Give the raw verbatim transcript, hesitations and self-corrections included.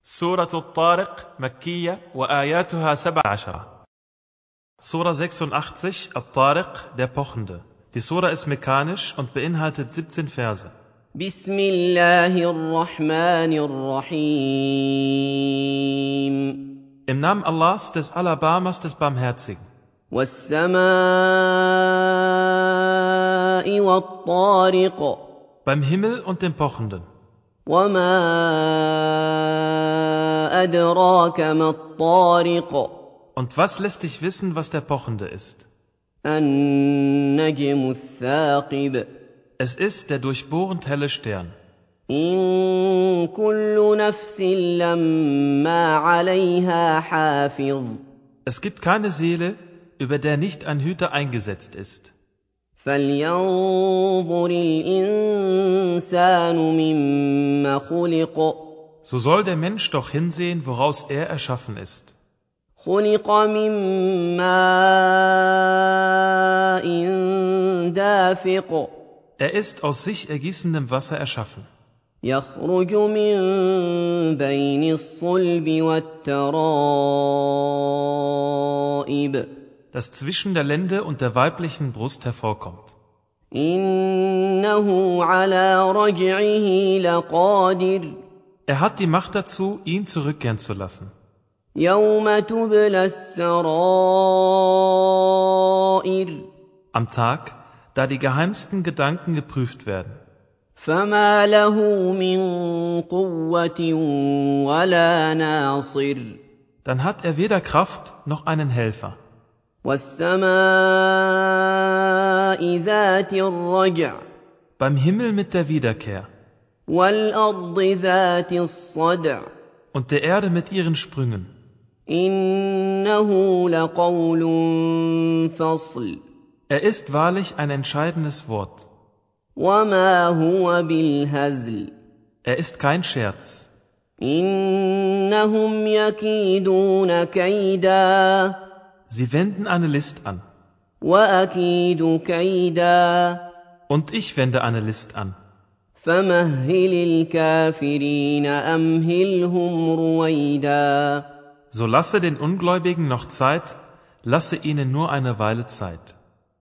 سورة الطارق مكية وآياتها سبع عشرة. Sura sechsundachtzig, At-Tariq, der Pochende. Die Sura ist mekanisch und beinhaltet siebzehn Verse. Bismillahirrahmanirrahim. Im Namen Allahs, des Alabamas, des Barmherzigen. Was-Samaa'i wat-Tariq. Beim Himmel und dem Pochenden. وَمَا أَدْرَاكَ مَا الطَّارِقُ. Und was lässt dich wissen, was der Pochende ist? النجم الثاقب. Es ist der durchbohrend helle Stern. إن كل نفس لما عليها حافظ. Es gibt keine Seele, über der nicht ein Hüter eingesetzt ist. فلينظر الإنسان مما خلق. So soll der Mensch doch hinsehen, woraus er erschaffen ist. خلق من ماء دافق. Er ist aus sich ergießendem Wasser erschaffen. يخرج من بين الصلب والترائب. Das zwischen der Lende und der weiblichen Brust hervorkommt. إنه على رجعه لقادر. Er hat die Macht dazu, ihn zurückkehren zu lassen. يوم تبلى السرائر. Am Tag, da die geheimsten Gedanken geprüft werden. فما له من قوة ولا ناصر. Dann hat er weder Kraft noch einen Helfer. والسماء ذات الرجع. Beim Himmel mit der Wiederkehr. والأرض ذات الصدع. Und der Erde mit ihren Sprüngen. إنه لقول فصل. Er ist wahrlich ein entscheidendes Wort. وما هو بالهزل. Er ist kein Scherz. إنهم يكيدون كيدا. Sie wenden eine List an. وأكيد كيدا. Und ich wende eine List an. فمهل الكافرين أمهلهم رويدا. So lasse den Ungläubigen noch Zeit, lasse ihnen nur eine Weile Zeit.